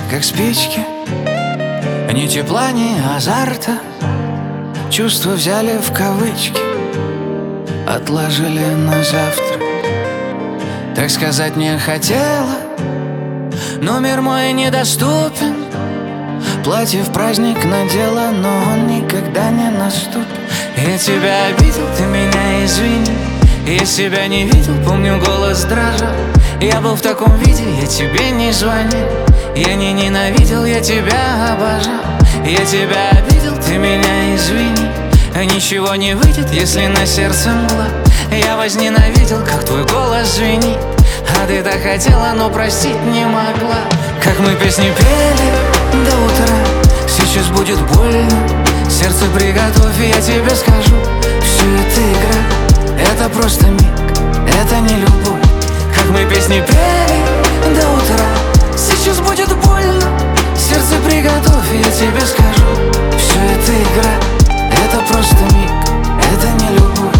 как спички. Ни тепла, ни азарта, чувства взяли в кавычки, отложили на завтра. Так сказать не хотела, но мир мой недоступен. Платье в праздник надела, но он никогда не наступит. Я тебя обидел, ты меня извини. Я себя не видел, помню, голос дрожал. Я был в таком виде, я тебе не звонил. Я не ненавидел, я тебя обожал. Я тебя обидел, ты меня извини. Ничего не выйдет, если на сердце мгла. Я возненавидел, как твой голос звенит. А ты так хотела, но простить не могла. Как мы песни пели до утра, сейчас будет больно. Сердце приготовь, я тебе скажу. Все это игра, это просто миг, это не любовь. Как мы песни пели до утра, сейчас будет больно. Сердце приготовь, я тебе скажу. Все это игра, это просто миг, это не любовь.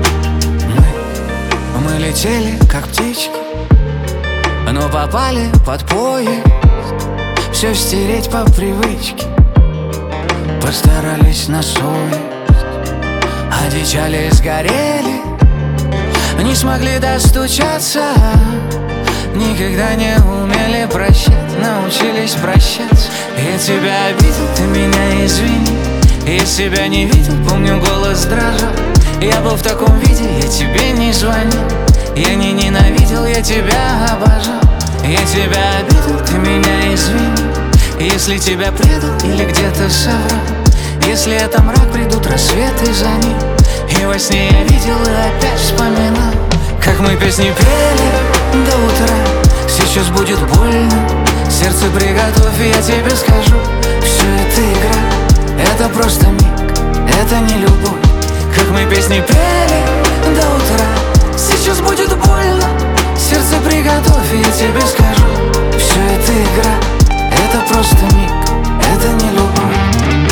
Мы летели, как птички, но попали под поезд. Все стереть по привычке, постарались на совесть. Одичали, сгорели, не смогли достучаться. Никогда не умели прощать, научились прощаться. Я тебя обидел, ты меня извини. Я себя не видел, помню, голос дрожал. Я был в таком виде, я тебе не звонил. Я не ненавидел, я тебя обожал. Я тебя обидел, ты меня извини. Если тебя предал или где-то соврал. Если это мрак, придут рассветы за ним. И во сне я видел и опять вспоминал. Как мы песни пели до утра, сейчас будет больно. Сердце приготовь, я тебе скажу. Все это игра, это просто миг, это не любовь. Как мы песни пели до утра, сейчас будет больно. Сердце приготовь, я тебе скажу. Все это игра, это просто миг, это не любовь.